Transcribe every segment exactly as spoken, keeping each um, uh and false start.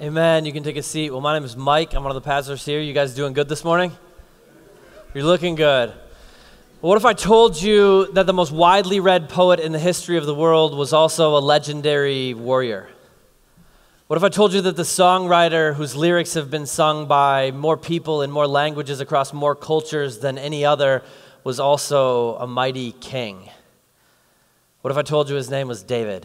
Amen. You can take a seat. Well, my name is Mike. I'm one of the pastors here. You guys doing good this morning? You're looking good. Well, what if I told you that the most widely read poet in the history of the world was also a legendary warrior? What if I told you that the songwriter whose lyrics have been sung by more people in more languages across more cultures than any other was also a mighty king? What if I told you his name was David?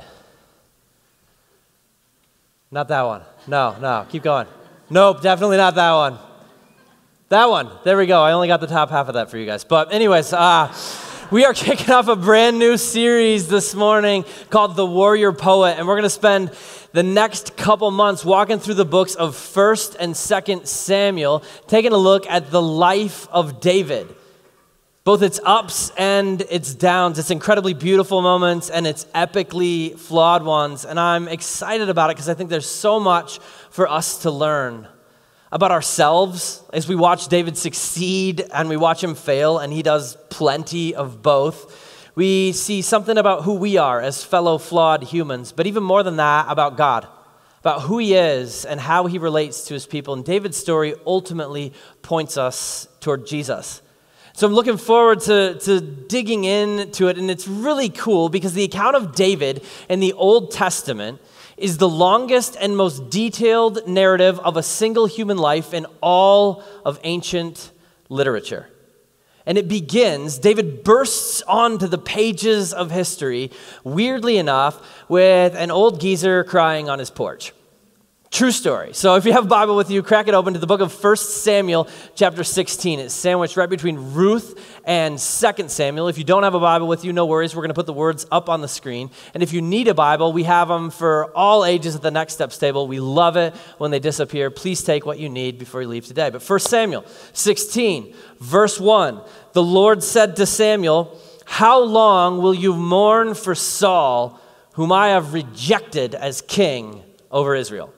Not that one. No, no, keep going. Nope, definitely not that one. That one. There we go. I only got the top half of that for you guys. But anyways, uh, we are kicking off a brand new series this morning called The Warrior Poet, and we're going to spend the next couple months walking through the books of First and Second Samuel, taking a look at the life of David. Both its ups and its downs, its incredibly beautiful moments and its epically flawed ones. And I'm excited about it because I think there's so much for us to learn about ourselves as we watch David succeed and we watch him fail, and he does plenty of both. We see something about who we are as fellow flawed humans, but even more than that, about God, about who he is and how he relates to his people. And David's story ultimately points us toward Jesus. So I'm looking forward to, to digging into it, and it's really cool because the account of David in the Old Testament is the longest and most detailed narrative of a single human life in all of ancient literature. And it begins, David bursts onto the pages of history, weirdly enough, with an old geezer crying on his porch. True story. So if you have a Bible with you, crack it open to the book of First Samuel chapter sixteen. It's sandwiched right between Ruth and Second Samuel. If you don't have a Bible with you, no worries. We're going to put the words up on the screen. And if you need a Bible, we have them for all ages at the Next Steps table. We love it when they disappear. Please take what you need before you leave today. But First Samuel sixteen, verse one, the Lord said to Samuel, "How long will you mourn for Saul, whom I have rejected as king over Israel?"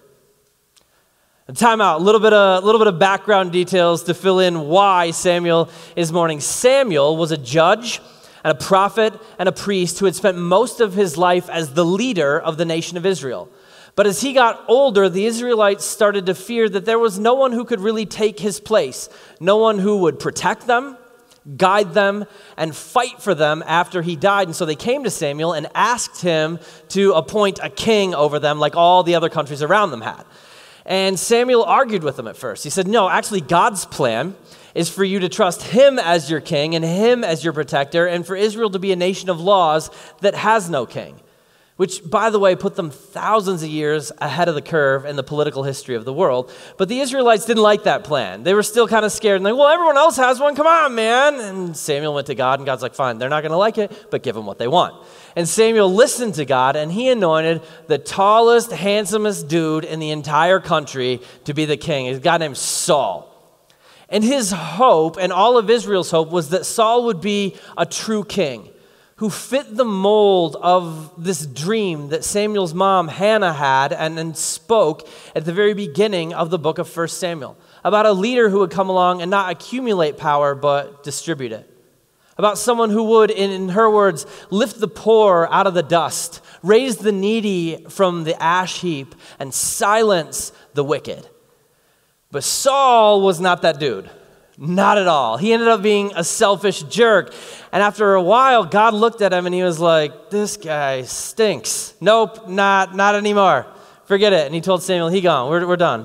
Time out, a little bit of, little bit of background details to fill in why Samuel is mourning. Samuel was a judge and a prophet and a priest who had spent most of his life as the leader of the nation of Israel. But as he got older, the Israelites started to fear that there was no one who could really take his place, no one who would protect them, guide them, and fight for them after he died. And so they came to Samuel and asked him to appoint a king over them like all the other countries around them had. And Samuel argued with them at first. He said, no, actually God's plan is for you to trust him as your king and him as your protector, and for Israel to be a nation of laws that has no king, which, by the way, put them thousands of years ahead of the curve in the political history of the world. But the Israelites didn't like that plan. They were still kind of scared and like, well, everyone else has one, come on, man. And Samuel went to God, and God's like, fine, they're not going to like it, but give them what they want. And Samuel listened to God, and he anointed the tallest, handsomest dude in the entire country to be the king. He's a guy named Saul. And his hope, and all of Israel's hope, was that Saul would be a true king who fit the mold of this dream that Samuel's mom, Hannah, had and then spoke at the very beginning of the book of First Samuel, about a leader who would come along and not accumulate power, but distribute it. About someone who would, in her words, lift the poor out of the dust, raise the needy from the ash heap, and silence the wicked. But Saul was not that dude. Not at all. He ended up being a selfish jerk. And after a while, God looked at him and he was like, this guy stinks. Nope, not, not anymore. Forget it. And he told Samuel, he gone. We're, we're done.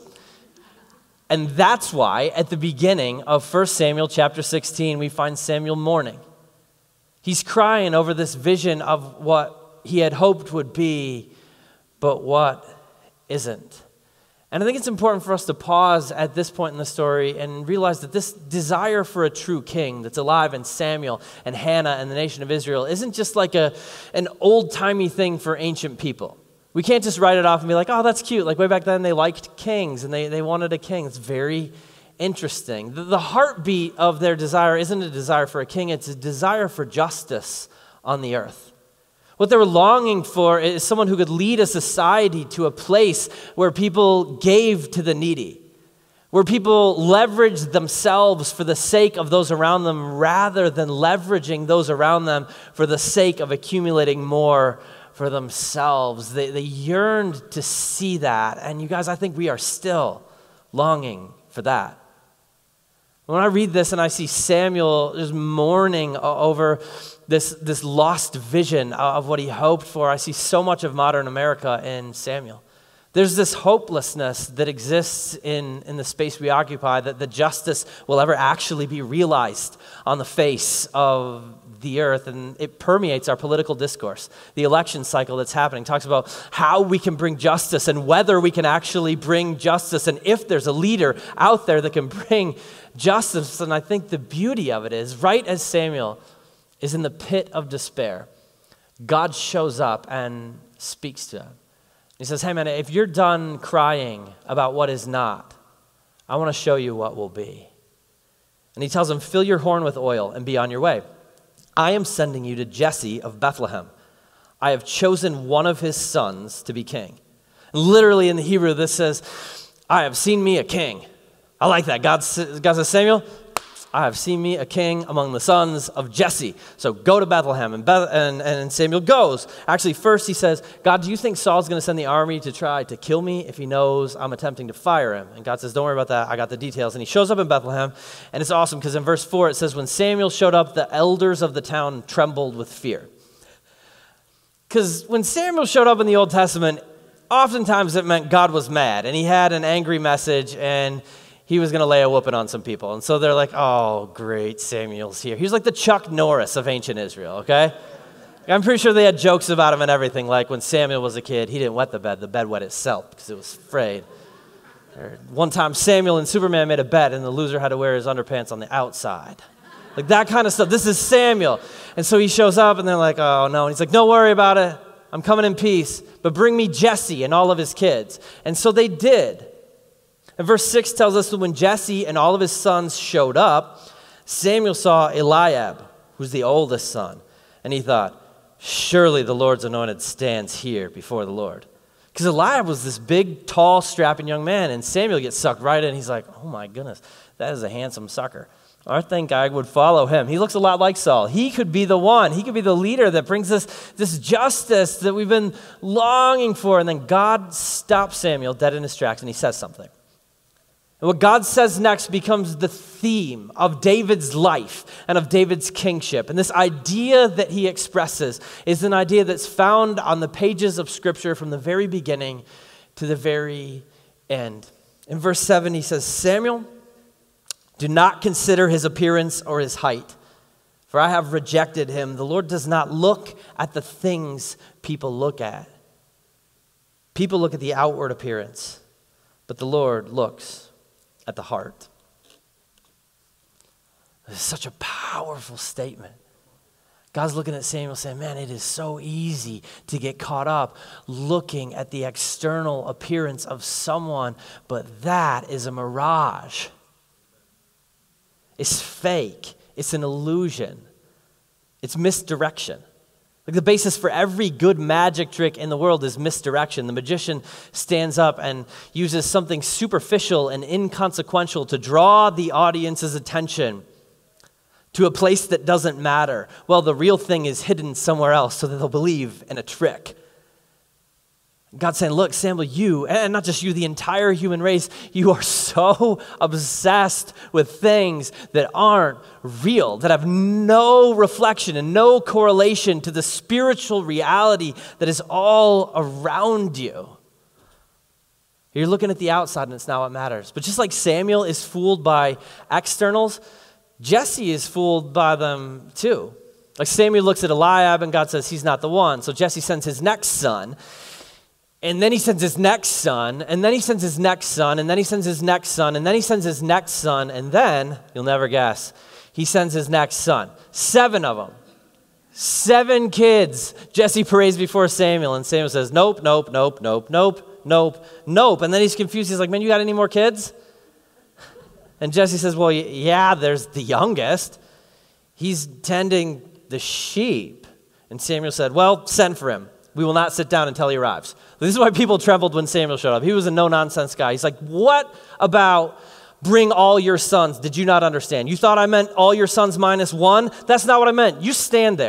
And that's why at the beginning of First Samuel chapter sixteen, we find Samuel mourning. He's crying over this vision of what he had hoped would be, but what isn't. And I think it's important for us to pause at this point in the story and realize that this desire for a true king that's alive in Samuel and Hannah and the nation of Israel isn't just like a an old-timey thing for ancient people. We can't just write it off and be like, oh, that's cute. Like way back then they liked kings and they, they wanted a king. It's very interesting. The, the heartbeat of their desire isn't a desire for a king. It's a desire for justice on the earth. What they were longing for is someone who could lead a society to a place where people gave to the needy, where people leveraged themselves for the sake of those around them rather than leveraging those around them for the sake of accumulating more for themselves. They, they yearned to see that. And you guys, I think we are still longing for that. When I read this and I see Samuel just mourning over this, this lost vision of what he hoped for, I see so much of modern America in Samuel. There's this hopelessness that exists in, in the space we occupy, that the justice will ever actually be realized on the face of the earth, and it permeates our political discourse. The election cycle that's happening talks about how we can bring justice and whether we can actually bring justice, and if there's a leader out there that can bring justice. And I think the beauty of it is, right as Samuel is in the pit of despair, God shows up and speaks to him. He says, hey man, if you're done crying about what is not, I want to show you what will be. And he tells him, fill your horn with oil and be on your way. I am sending you to Jesse of Bethlehem. I have chosen one of his sons to be king. And literally in the Hebrew, this says, I have seen me a king. I like that. God, God says, Samuel, I have seen me a king among the sons of Jesse. So go to Bethlehem. And, Beth- and, and Samuel goes. Actually, first he says, God, do you think Saul's going to send the army to try to kill me if he knows I'm attempting to fire him? And God says, don't worry about that. I got the details. And he shows up in Bethlehem. And it's awesome because in verse four it says, when Samuel showed up, the elders of the town trembled with fear. Because when Samuel showed up in the Old Testament, oftentimes it meant God was mad. And he had an angry message, and he was going to lay a whooping on some people. And so they're like, oh, great, Samuel's here. He was like the Chuck Norris of ancient Israel, okay? I'm pretty sure they had jokes about him and everything, like when Samuel was a kid, he didn't wet the bed. The bed wet itself because it was frayed. Or one time Samuel and Superman made a bet, and the loser had to wear his underpants on the outside. Like that kind of stuff. This is Samuel. And so he shows up, and they're like, oh, no. And he's like, don't worry about it. I'm coming in peace. But bring me Jesse and all of his kids. And so they did. And verse six tells us that when Jesse and all of his sons showed up, Samuel saw Eliab, who's the oldest son, and he thought, surely the Lord's anointed stands here before the Lord. Because Eliab was this big, tall, strapping young man, and Samuel gets sucked right in. He's like, oh my goodness, that is a handsome sucker. I think I would follow him. He looks a lot like Saul. He could be the one. He could be the leader that brings us this justice that we've been longing for. And then God stops Samuel dead in his tracks, and he says something. And what God says next becomes the theme of David's life and of David's kingship. And this idea that he expresses is an idea that's found on the pages of Scripture from the very beginning to the very end. In verse seven, he says, Samuel, do not consider his appearance or his height, for I have rejected him. The Lord does not look at the things people look at. People look at the outward appearance, but the Lord looks at the heart. This is such a powerful statement. God's looking at Samuel saying, man, it is so easy to get caught up looking at the external appearance of someone, but that is a mirage. It's fake. It's an illusion. It's misdirection. Like the basis for every good magic trick in the world is misdirection. The magician stands up and uses something superficial and inconsequential to draw the audience's attention to a place that doesn't matter. Well, the real thing is hidden somewhere else so that they'll believe in a trick. God's saying, look, Samuel, you, and not just you, the entire human race, you are so obsessed with things that aren't real, that have no reflection and no correlation to the spiritual reality that is all around you. You're looking at the outside and it's not what matters. But just like Samuel is fooled by externals, Jesse is fooled by them too. Like Samuel looks at Eliab and God says he's not the one. So Jesse sends his next son. And then he sends his next son, and then he sends his next son, and then he sends his next son, and then he sends his next son, and then, you'll never guess, he sends his next son. Seven of them. Seven kids. Jesse prays before Samuel, and Samuel says, nope, nope, nope, nope, nope, nope, nope. And then he's confused. He's like, man, you got any more kids? And Jesse says, well, yeah, there's the youngest. He's tending the sheep. And Samuel said, well, send for him. We will not sit down until he arrives. This is why people trembled when Samuel showed up. He was a no-nonsense guy. He's like, what about bring all your sons? Did you not understand? You thought I meant all your sons minus one? That's not what I meant. You stand there.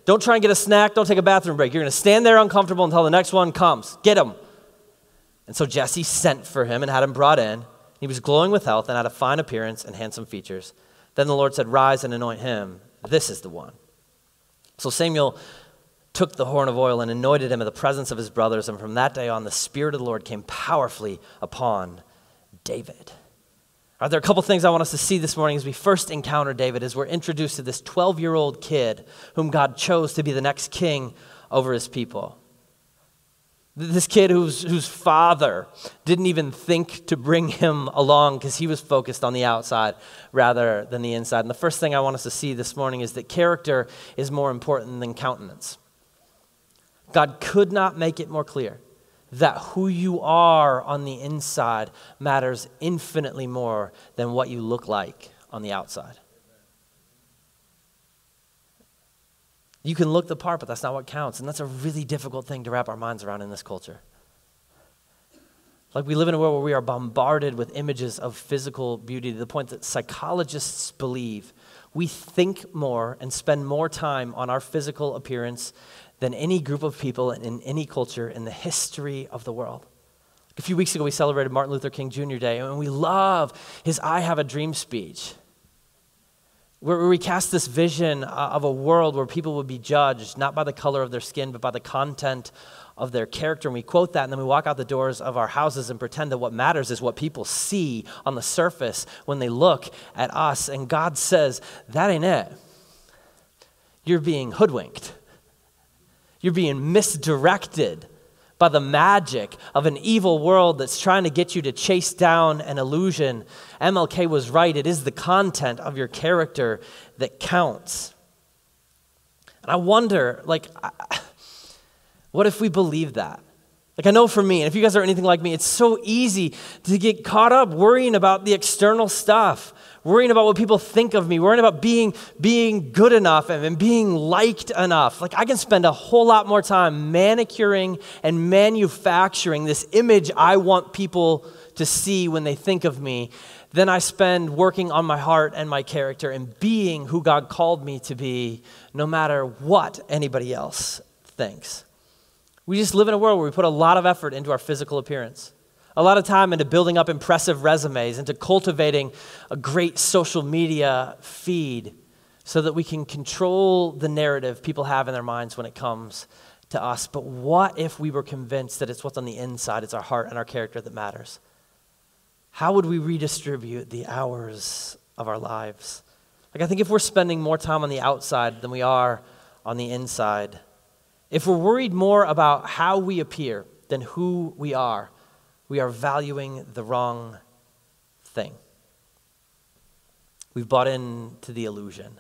Don't try and get a snack. Don't take a bathroom break. You're going to stand there uncomfortable until the next one comes. Get him. And so Jesse sent for him and had him brought in. He was glowing with health and had a fine appearance and handsome features. Then the Lord said, rise and anoint him. This is the one. So Samuel took the horn of oil and anointed him in the presence of his brothers. And from that day on, the Spirit of the Lord came powerfully upon David. Are there a couple things I want us to see this morning as we first encounter David, as we're introduced to this twelve-year-old kid whom God chose to be the next king over his people. This kid whose, whose father didn't even think to bring him along because he was focused on the outside rather than the inside. And the first thing I want us to see this morning is that character is more important than countenance. God could not make it more clear that who you are on the inside matters infinitely more than what you look like on the outside. You can look the part, but that's not what counts. And that's a really difficult thing to wrap our minds around in this culture. Like, we live in a world where we are bombarded with images of physical beauty to the point that psychologists believe we think more and spend more time on our physical appearance than any group of people in any culture in the history of the world. A few weeks ago, we celebrated Martin Luther King Junior Day, and we love his I Have a Dream speech, where we cast this vision of a world where people would be judged not by the color of their skin, but by the content of their character. And we quote that, and then we walk out the doors of our houses and pretend that what matters is what people see on the surface when they look at us. And God says, that ain't it. You're being hoodwinked. You're being misdirected by the magic of an evil world that's trying to get you to chase down an illusion. M L K was right. It is the content of your character that counts. And I wonder, like, what if we believe that? Like, I know for me, and if you guys are anything like me, it's so easy to get caught up worrying about the external stuff, worrying about what people think of me, worrying about being being good enough and, and being liked enough. Like, I can spend a whole lot more time manicuring and manufacturing this image I want people to see when they think of me than I spend working on my heart and my character and being who God called me to be, no matter what anybody else thinks. We just live in a world where we put a lot of effort into our physical appearance, a lot of time into building up impressive resumes, into cultivating a great social media feed so that we can control the narrative people have in their minds when it comes to us. But what if we were convinced that it's what's on the inside, it's our heart and our character that matters? How would we redistribute the hours of our lives? Like, I think if we're spending more time on the outside than we are on the inside, if we're worried more about how we appear than who we are, we are valuing the wrong thing. We've bought into the illusion.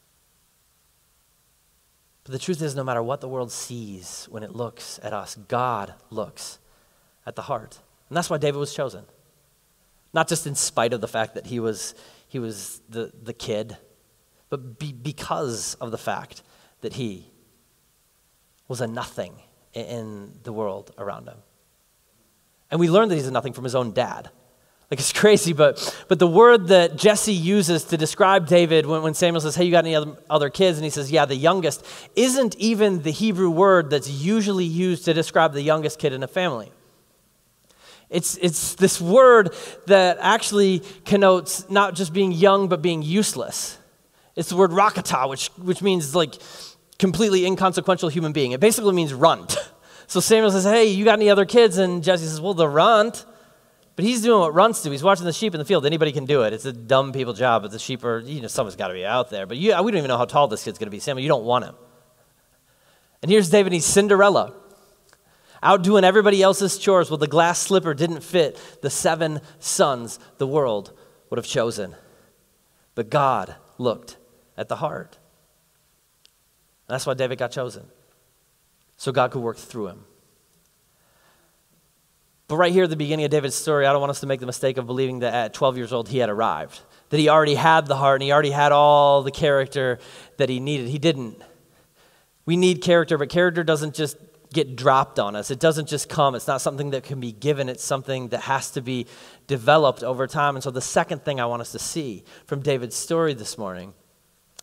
But the truth is, no matter what the world sees when it looks at us, God looks at the heart. And that's why David was chosen. Not just in spite of the fact that he was, he was the, the kid, but be, because of the fact that he was a nothing in the world around him. And we learned that he's a nothing from his own dad. Like, it's crazy, but but the word that Jesse uses to describe David when, when Samuel says, hey, you got any other, other kids? And he says, yeah, the youngest, isn't even the Hebrew word that's usually used to describe the youngest kid in a family. It's, it's this word that actually connotes not just being young, but being useless. It's the word rakata, which, which means like completely inconsequential human being. It basically means runt. So Samuel says, hey, you got any other kids? And Jesse says, well, the runt. But he's doing what runts do. He's watching the sheep in the field. Anybody can do it. It's a dumb people job, but the sheep are, you know, someone's got to be out there. But you, we don't even know how tall this kid's going to be. Samuel, you don't want him. And here's David, he's Cinderella, out doing everybody else's chores. Well, the glass slipper didn't fit the seven sons the world would have chosen. But God looked at the heart. And that's why David got chosen, so God could work through him. But right here at the beginning of David's story, I don't want us to make the mistake of believing that at twelve years old he had arrived, that he already had the heart and he already had all the character that he needed. He didn't. We need character, but character doesn't just get dropped on us. It doesn't just come. It's not something that can be given. It's something that has to be developed over time. And so the second thing I want us to see from David's story this morning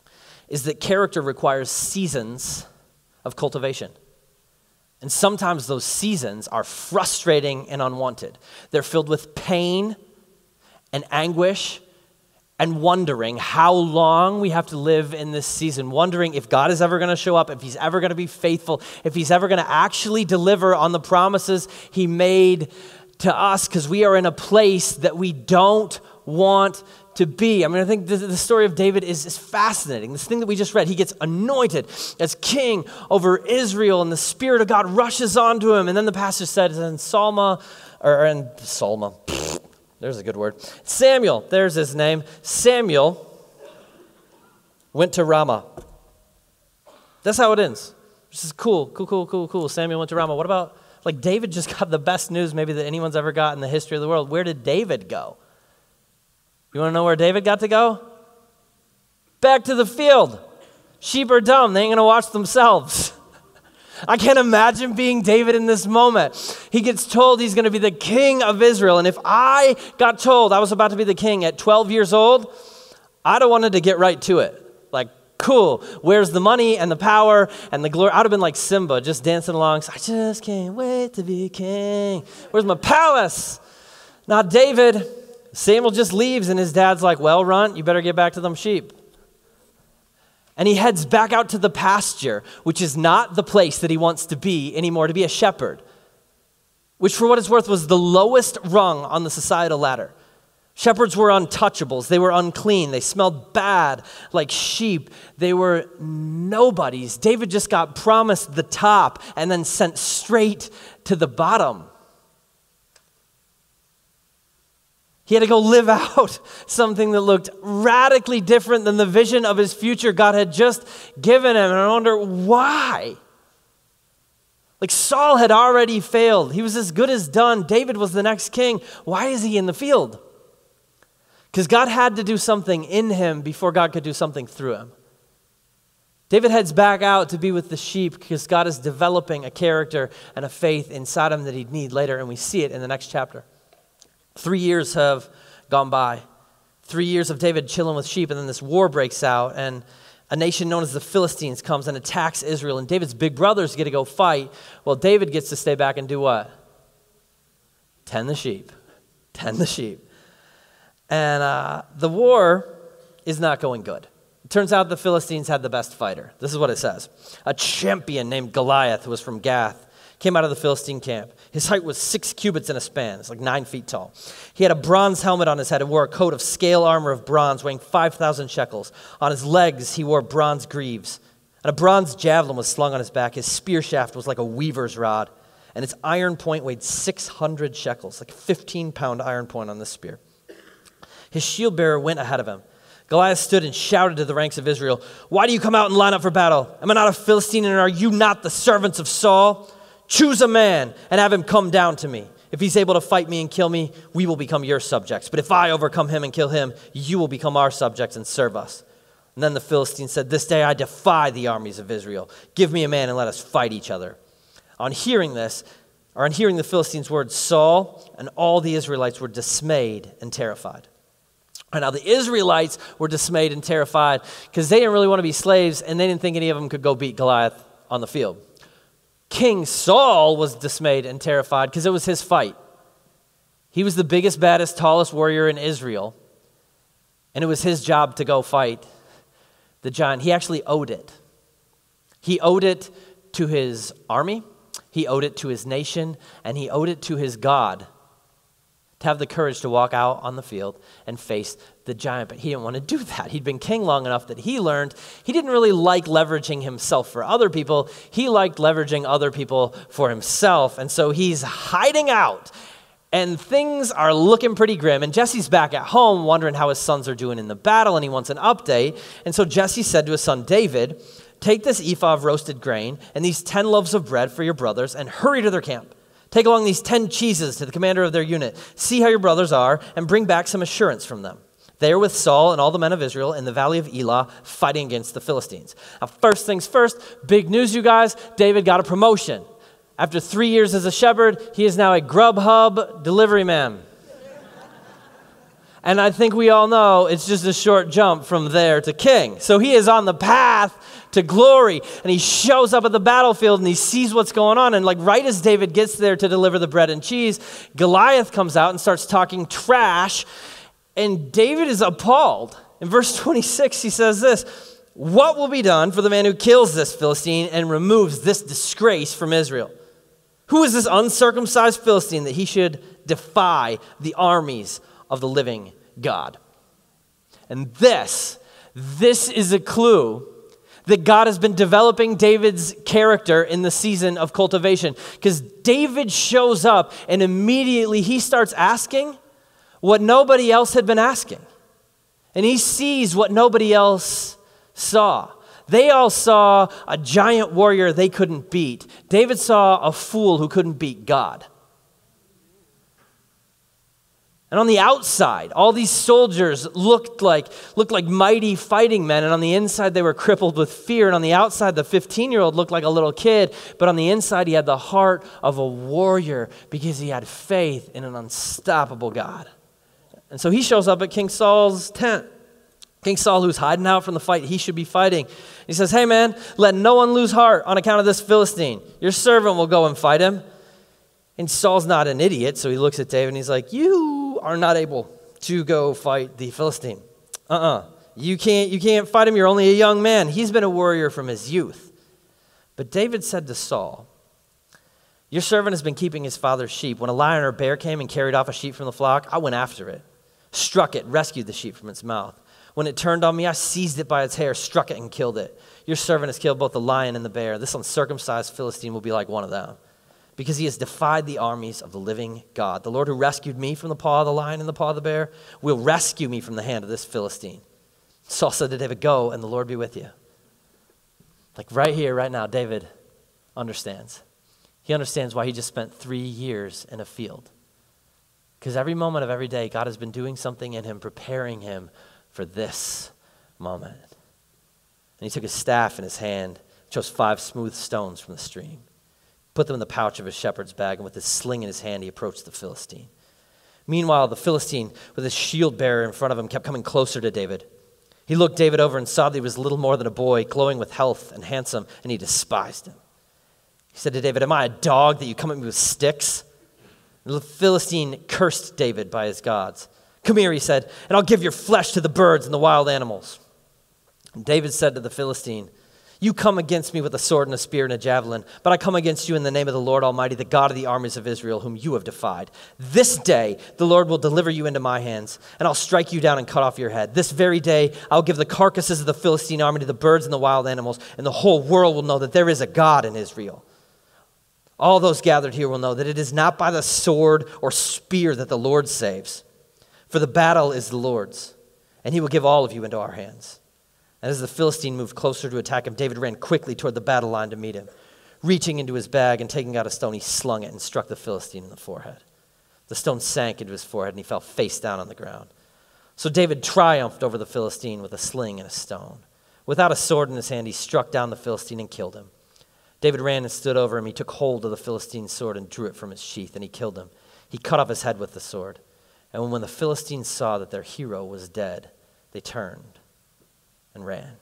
is that character requires seasons of cultivation. And sometimes those seasons are frustrating and unwanted. They're filled with pain and anguish and wondering how long we have to live in this season, wondering if God is ever going to show up, if he's ever going to be faithful, if he's ever going to actually deliver on the promises he made to us, because we are in a place that we don't want to be. I mean, I think the, the story of David is, is fascinating. This thing that we just read, he gets anointed as king over Israel, and the Spirit of God rushes onto him. And then the pastor said, in Salma, or in Salma, there's a good word. Samuel, there's his name. Samuel went to Ramah. That's how it ends. This is cool, cool, cool, cool, cool. Samuel went to Ramah. What about, like, David just got the best news maybe that anyone's ever got in the history of the world. Where did David go? You want to know where David got to go? Back to the field. Sheep are dumb. They ain't going to watch themselves. I can't imagine being David in this moment. He gets told he's going to be the king of Israel. And if I got told I was about to be the king at twelve years old, I'd have wanted to get right to it. Like, cool. Where's the money and the power and the glory? I'd have been like Simba, just dancing along. I just can't wait to be king. Where's my palace? Not David. Samuel just leaves, and his dad's like, well, Runt, you better get back to them sheep. And he heads back out to the pasture, which is not the place that he wants to be anymore, to be a shepherd, which for what it's worth was the lowest rung on the societal ladder. Shepherds were untouchables. They were unclean. They smelled bad like sheep. They were nobodies. David just got promised the top and then sent straight to the bottom. He had to go live out something that looked radically different than the vision of his future God had just given him. And I wonder why. Like, Saul had already failed. He was as good as done. David was the next king. Why is he in the field? Because God had to do something in him before God could do something through him. David heads back out to be with the sheep because God is developing a character and a faith inside him that he'd need later, and we see it in the next chapter. Three years have gone by. Three years of David chilling with sheep, and then this war breaks out, and a nation known as the Philistines comes and attacks Israel, and David's big brothers get to go fight. Well, David gets to stay back and do what? Tend the sheep. Tend the sheep. And uh, the war is not going good. It turns out the Philistines had the best fighter. This is what it says. A champion named Goliath, who was from Gath, came out of the Philistine camp. His height was six cubits in a span. It's like nine feet tall. He had a bronze helmet on his head and wore a coat of scale armor of bronze weighing five thousand shekels. On his legs, he wore bronze greaves. And a bronze javelin was slung on his back. His spear shaft was like a weaver's rod. And its iron point weighed six hundred shekels, like a fifteen-pound iron point on this spear. His shield bearer went ahead of him. Goliath stood and shouted to the ranks of Israel, "Why do you come out and line up for battle? Am I not a Philistine, and are you not the servants of Saul? Choose a man and have him come down to me. If he's able to fight me and kill me, we will become your subjects. But if I overcome him and kill him, you will become our subjects and serve us." And then the Philistine said, "This day I defy the armies of Israel. Give me a man and let us fight each other." On hearing this, or on hearing the Philistines' words, Saul and all the Israelites were dismayed and terrified. And now the Israelites were dismayed and terrified because they didn't really want to be slaves, and they didn't think any of them could go beat Goliath on the field. King Saul was dismayed and terrified because it was his fight. He was the biggest, baddest, tallest warrior in Israel, and it was his job to go fight the giant. He actually owed it. He owed it to his army, he owed it to his nation, and he owed it to his God to have the courage to walk out on the field and face the giant. But he didn't want to do that. He'd been king long enough that he learned he didn't really like leveraging himself for other people. He liked leveraging other people for himself. And so he's hiding out, and things are looking pretty grim. And Jesse's back at home wondering how his sons are doing in the battle, and he wants an update. And so Jesse said to his son David, "Take this ephah of roasted grain and these ten loaves of bread for your brothers and hurry to their camp. Take along these ten cheeses to the commander of their unit. See how your brothers are and bring back some assurance from them. They are with Saul and all the men of Israel in the valley of Elah fighting against the Philistines." Now, first things first, big news, you guys. David got a promotion. After three years as a shepherd, he is now a Grubhub delivery man. And I think we all know it's just a short jump from there to king. So he is on the path to glory, and he shows up at the battlefield and he sees what's going on. And like right as David gets there to deliver the bread and cheese, Goliath comes out and starts talking trash, and David is appalled. In verse twenty-six, he says this, "What will be done for the man who kills this Philistine and removes this disgrace from Israel? Who is this uncircumcised Philistine that he should defy the armies of the living God?" And this, this is a clue that God has been developing David's character in the season of cultivation. Because David shows up and immediately he starts asking what nobody else had been asking. And he sees what nobody else saw. They all saw a giant warrior they couldn't beat. David saw a fool who couldn't beat God. And on the outside, all these soldiers looked like, looked like mighty fighting men, and on the inside they were crippled with fear. And on the outside, the fifteen-year-old looked like a little kid, but on the inside he had the heart of a warrior because he had faith in an unstoppable God. And so he shows up at King Saul's tent. King Saul, who's hiding out from the fight he should be fighting. He says, "Hey man, let no one lose heart on account of this Philistine. Your servant will go and fight him." And Saul's not an idiot, so he looks at David and he's like, "You are not able to go fight the Philistine. Uh-uh. You can't, you can't fight him. You're only a young man. He's been a warrior from his youth." But David said to Saul, "Your servant has been keeping his father's sheep. When a lion or a bear came and carried off a sheep from the flock, I went after it, struck it, rescued the sheep from its mouth. When it turned on me, I seized it by its hair, struck it, and killed it. Your servant has killed both the lion and the bear. This uncircumcised Philistine will be like one of them, because he has defied the armies of the living God. The Lord who rescued me from the paw of the lion and the paw of the bear will rescue me from the hand of this Philistine." Saul said to David, "Go, and the Lord be with you." Like right here, right now, David understands. He understands why he just spent three years in a field. Because every moment of every day, God has been doing something in him, preparing him for this moment. And he took his staff in his hand, chose five smooth stones from the stream, put them in the pouch of his shepherd's bag, and with his sling in his hand, he approached the Philistine. Meanwhile, the Philistine, with his shield bearer in front of him, kept coming closer to David. He looked David over and saw that he was little more than a boy, glowing with health and handsome, and he despised him. He said to David, "Am I a dog that you come at me with sticks?" And the Philistine cursed David by his gods. "Come here," he said, "and I'll give your flesh to the birds and the wild animals." And David said to the Philistine, "You come against me with a sword and a spear and a javelin, but I come against you in the name of the Lord Almighty, the God of the armies of Israel, whom you have defied. This day the Lord will deliver you into my hands, and I'll strike you down and cut off your head. This very day I'll give the carcasses of the Philistine army to the birds and the wild animals, and the whole world will know that there is a God in Israel. All those gathered here will know that it is not by the sword or spear that the Lord saves. For the battle is the Lord's, and he will give all of you into our hands." And as the Philistine moved closer to attack him, David ran quickly toward the battle line to meet him. Reaching into his bag and taking out a stone, he slung it and struck the Philistine in the forehead. The stone sank into his forehead, and he fell face down on the ground. So David triumphed over the Philistine with a sling and a stone. Without a sword in his hand, he struck down the Philistine and killed him. David ran and stood over him. He took hold of the Philistine's sword and drew it from his sheath, and he killed him. He cut off his head with the sword. And when the Philistines saw that their hero was dead, they turned and ran.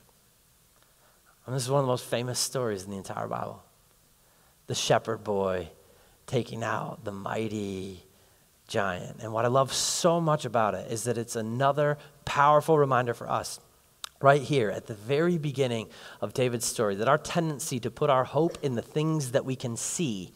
And this is one of the most famous stories in the entire Bible. The shepherd boy taking out the mighty giant. And what I love so much about it is that it's another powerful reminder for us right here at the very beginning of David's story, that our tendency to put our hope in the things that we can see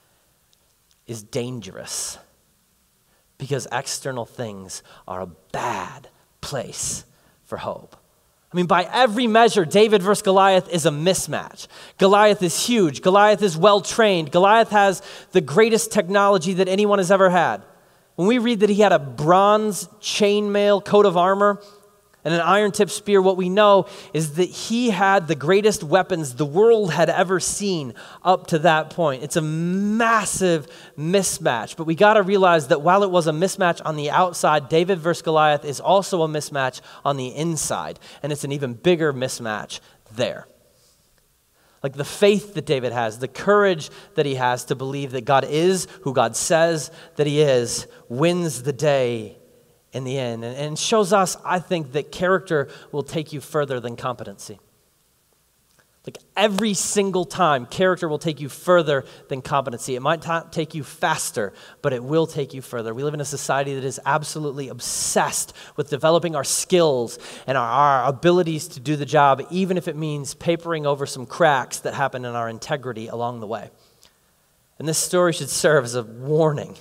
is dangerous, because external things are a bad place for hope. I mean, by every measure, David versus Goliath is a mismatch. Goliath is huge. Goliath is well-trained. Goliath has the greatest technology that anyone has ever had. When we read that he had a bronze chainmail coat of armor and an iron-tipped spear, what we know is that he had the greatest weapons the world had ever seen up to that point. It's a massive mismatch, but we got to realize that while it was a mismatch on the outside, David versus Goliath is also a mismatch on the inside, and it's an even bigger mismatch there. Like the faith that David has, the courage that he has to believe that God is who God says that he is, wins the day in the end. And, and shows us, I think, that character will take you further than competency. Like every single time, character will take you further than competency. It might not take you faster, but it will take you further. We live in a society that is absolutely obsessed with developing our skills and our, our abilities to do the job, even if it means papering over some cracks that happen in our integrity along the way. And this story should serve as a warning,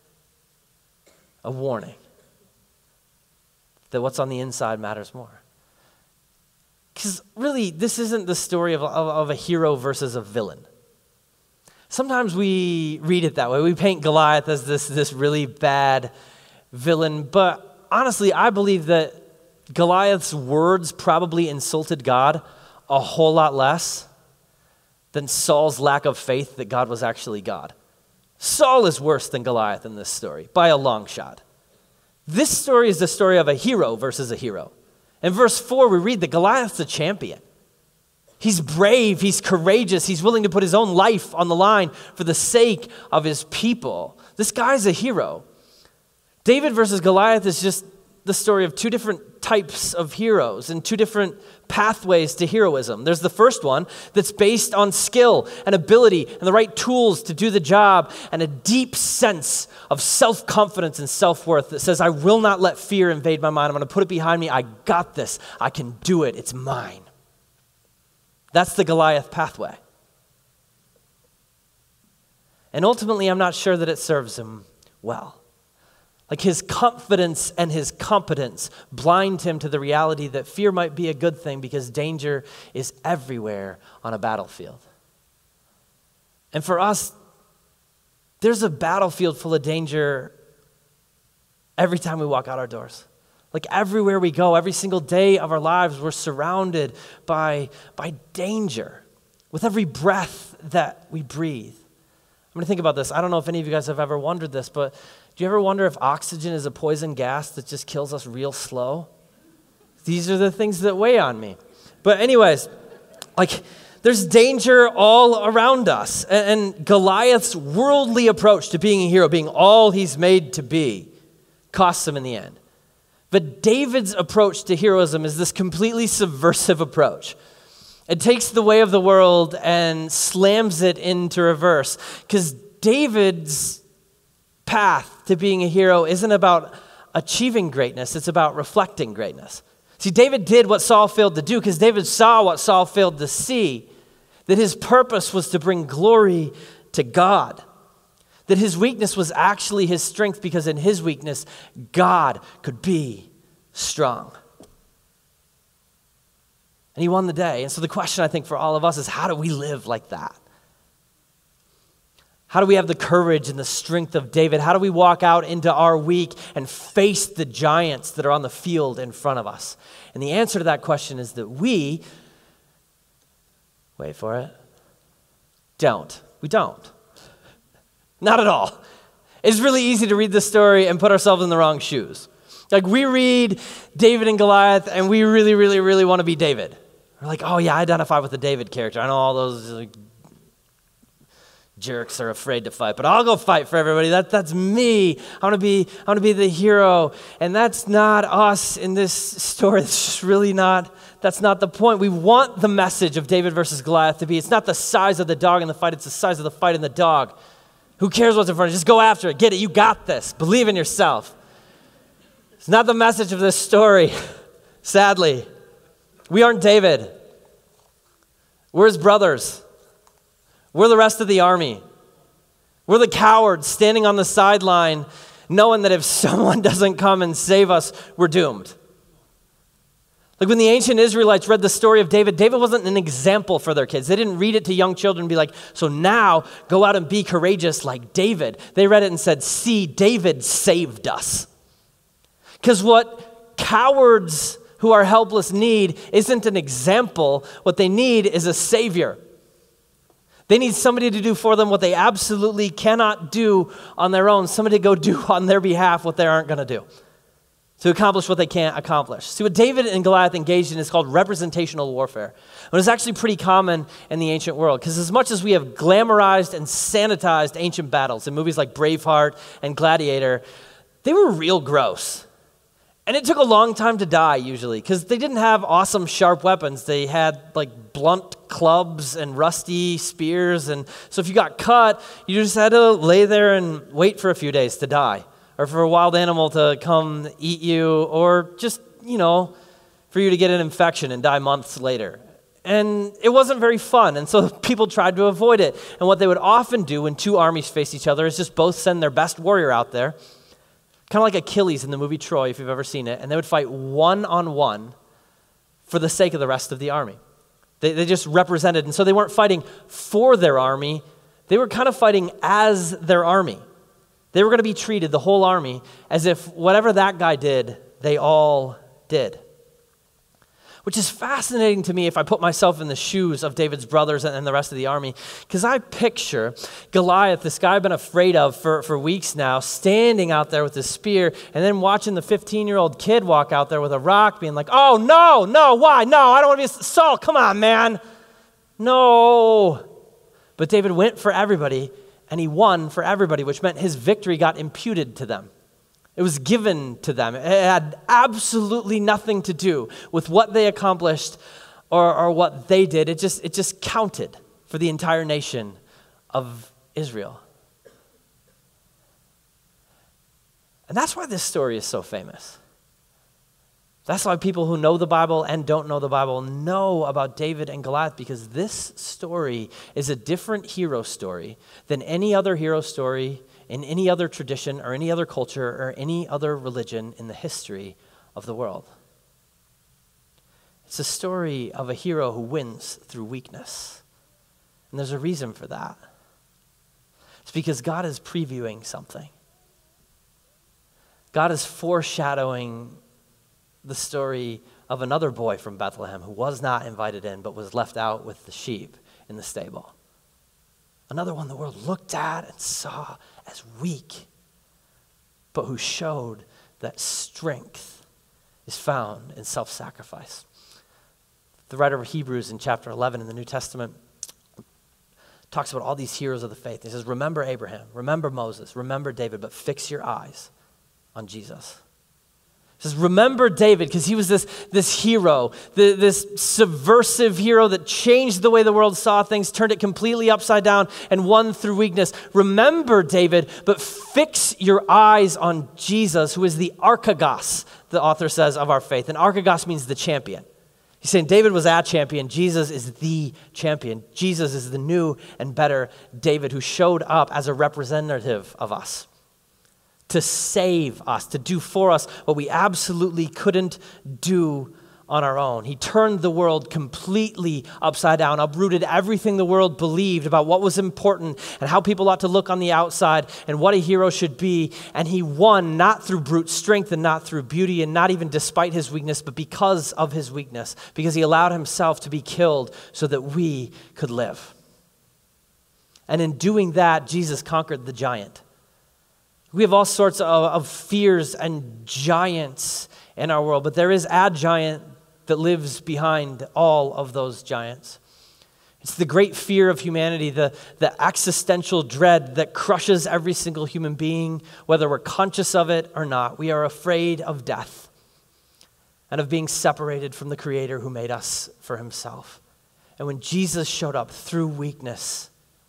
a warning that what's on the inside matters more. Because really, this isn't the story of, of, of a hero versus a villain. Sometimes we read it that way. We paint Goliath as this, this really bad villain. But honestly, I believe that Goliath's words probably insulted God a whole lot less than Saul's lack of faith that God was actually God. Saul is worse than Goliath in this story, by a long shot. This story is the story of a hero versus a hero. In verse four, we read that Goliath's a champion. He's brave, he's courageous, he's willing to put his own life on the line for the sake of his people. This guy's a hero. David versus Goliath is just the story of two different types of heroes and two different pathways to heroism. There's the first one that's based on skill and ability and the right tools to do the job and a deep sense of self-confidence and self-worth that says, I will not let fear invade my mind. I'm going to put it behind me. I got this. I can do it. It's mine. That's the Goliath pathway. And ultimately, I'm not sure that it serves him well. Like his confidence and his competence blind him to the reality that fear might be a good thing because danger is everywhere on a battlefield. And for us, there's a battlefield full of danger every time we walk out our doors. Like everywhere we go, every single day of our lives, we're surrounded by, by danger with every breath that we breathe. I'm going to think about this. I don't know if any of you guys have ever wondered this, but do you ever wonder if oxygen is a poison gas that just kills us real slow? These are the things that weigh on me. But anyways, like there's danger all around us. And, and Goliath's worldly approach to being a hero, being all he's made to be, costs him in the end. But David's approach to heroism is this completely subversive approach. It takes the way of the world and slams it into reverse. Because David's path to being a hero isn't about achieving greatness, it's about reflecting greatness. See, David did what Saul failed to do because David saw what Saul failed to see, that his purpose was to bring glory to God, that his weakness was actually his strength because in his weakness, God could be strong. And he won the day. And so the question I think for all of us is, how do we live like that? How do we have the courage and the strength of David? How do we walk out into our week and face the giants that are on the field in front of us? And the answer to that question is that we, wait for it, don't. We don't. Not at all. It's really easy to read this story and put ourselves in the wrong shoes. Like we read David and Goliath and we really, really, really want to be David. We're like, oh yeah, I identify with the David character. I know all those like, jerks are afraid to fight, but I'll go fight for everybody. That, that's me. I want to be, I want to be the hero. And that's not us in this story. It's just really not, that's not the point. We want the message of David versus Goliath to be, it's not the size of the dog in the fight, it's the size of the fight in the dog. Who cares what's in front of you? Just go after it. Get it. You got this. Believe in yourself. It's not the message of this story, sadly. We aren't David. We're his brothers. We're the rest of the army. We're the cowards standing on the sideline knowing that if someone doesn't come and save us, we're doomed. Like when the ancient Israelites read the story of David, David wasn't an example for their kids. They didn't read it to young children and be like, so now go out and be courageous like David. They read it and said, see, David saved us. Because what cowards who are helpless need isn't an example. What they need is a savior. They need somebody to do for them what they absolutely cannot do on their own, somebody to go do on their behalf what they aren't going to do, to accomplish what they can't accomplish. See, what David and Goliath engaged in is called representational warfare. And it's actually pretty common in the ancient world, because as much as we have glamorized and sanitized ancient battles in movies like Braveheart and Gladiator, they were real gross. And it took a long time to die, usually, because they didn't have awesome, sharp weapons. They had, like, blunt clubs and rusty spears. And so if you got cut, you just had to lay there and wait for a few days to die, or for a wild animal to come eat you, or just, you know, for you to get an infection and die months later. And it wasn't very fun, and so people tried to avoid it. And what they would often do when two armies faced each other is just both send their best warrior out there, kind of like Achilles in the movie Troy, if you've ever seen it, and they would fight one-on-one for the sake of the rest of the army. They, they just represented, and so they weren't fighting for their army, they were kind of fighting as their army. They were going to be treated, the whole army, as if whatever that guy did, they all did. Which is fascinating to me if I put myself in the shoes of David's brothers and the rest of the army, because I picture Goliath, this guy I've been afraid of for, for weeks now, standing out there with his spear, and then watching the fifteen-year-old kid walk out there with a rock, being like, oh, no, no, why? No, I don't want to be a Saul. Come on, man. No. But David went for everybody, and he won for everybody, which meant his victory got imputed to them. It was given to them. It had absolutely nothing to do with what they accomplished or, or what they did. It just, it just counted for the entire nation of Israel. And that's why this story is so famous. That's why people who know the Bible and don't know the Bible know about David and Goliath, because this story is a different hero story than any other hero story in any other tradition or any other culture or any other religion in the history of the world. It's a story of a hero who wins through weakness. And there's a reason for that. It's because God is previewing something. God is foreshadowing the story of another boy from Bethlehem who was not invited in but was left out with the sheep in the stable. Another one the world looked at and saw as weak, but who showed that strength is found in self-sacrifice. The writer of Hebrews in chapter eleven in the New Testament talks about all these heroes of the faith. He says, remember Abraham, remember Moses, remember David, but fix your eyes on Jesus. He says, remember David, because he was this, this hero, the, this subversive hero that changed the way the world saw things, turned it completely upside down, and won through weakness. Remember David, but fix your eyes on Jesus, who is the archegos, the author says, of our faith. And archegos means the champion. He's saying David was a champion. Jesus is the champion. Jesus is the new and better David who showed up as a representative of us, to save us, to do for us what we absolutely couldn't do on our own. He turned the world completely upside down, uprooted everything the world believed about what was important and how people ought to look on the outside and what a hero should be. And he won not through brute strength and not through beauty and not even despite his weakness, but because of his weakness, because he allowed himself to be killed so that we could live. And in doing that, Jesus conquered the giant. We have all sorts of, of fears and giants in our world, but there is a giant that lives behind all of those giants. It's the great fear of humanity, the, the existential dread that crushes every single human being, whether we're conscious of it or not. We are afraid of death and of being separated from the Creator who made us for himself. And when Jesus showed up through weakness,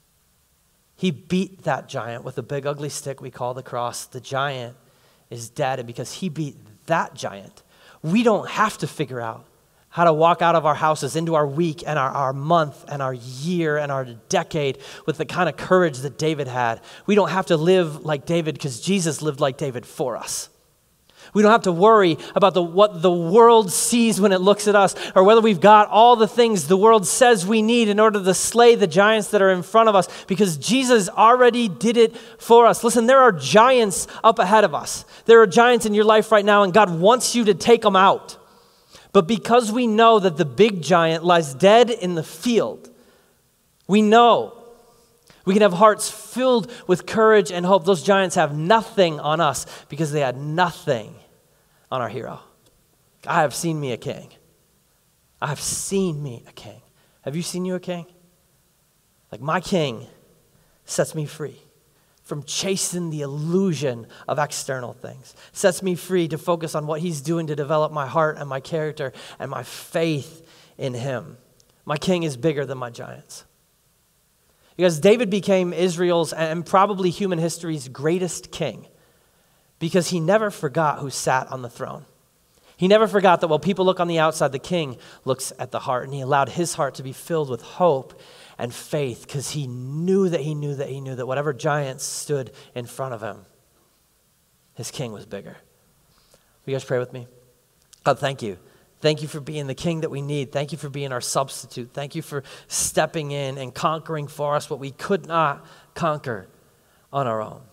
he beat that giant with a big ugly stick we call the cross. The giant is dead, and because he beat that giant, we don't have to figure out how to walk out of our houses into our week and our, our month and our year and our decade with the kind of courage that David had. We don't have to live like David because Jesus lived like David for us. We don't have to worry about the, what the world sees when it looks at us, or whether we've got all the things the world says we need in order to slay the giants that are in front of us, because Jesus already did it for us. Listen, there are giants up ahead of us. There are giants in your life right now, and God wants you to take them out. But because we know that the big giant lies dead in the field, we know we can have hearts filled with courage and hope. Those giants have nothing on us because they had nothing on our hero. I have seen me a king. I have seen me a king. Have you seen you a king? Like, my king sets me free from chasing the illusion of external things. Sets me free to focus on what he's doing to develop my heart and my character and my faith in him. My king is bigger than my giants. Because David became Israel's and probably human history's greatest king because he never forgot who sat on the throne. He never forgot that while people look on the outside, the king looks at the heart, and he allowed his heart to be filled with hope and faith because he knew that he knew that he knew that whatever giants stood in front of him, his king was bigger. Will you guys pray with me? God, thank you. Thank you for being the king that we need. Thank you for being our substitute. Thank you for stepping in and conquering for us what we could not conquer on our own.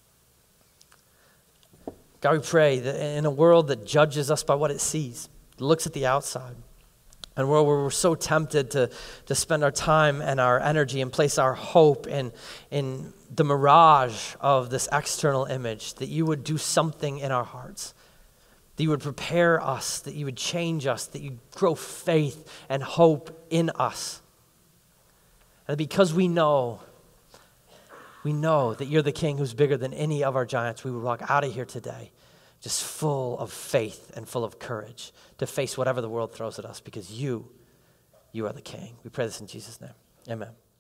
God, we pray that in a world that judges us by what it sees, looks at the outside, and where we're so tempted to, to spend our time and our energy and place our hope in, in the mirage of this external image, that you would do something in our hearts, that you would prepare us, that you would change us, that you'd grow faith and hope in us. And because we know, we know that you're the king who's bigger than any of our giants, we would walk out of here today just full of faith and full of courage to face whatever the world throws at us because you, you are the king. We pray this in Jesus' name. Amen.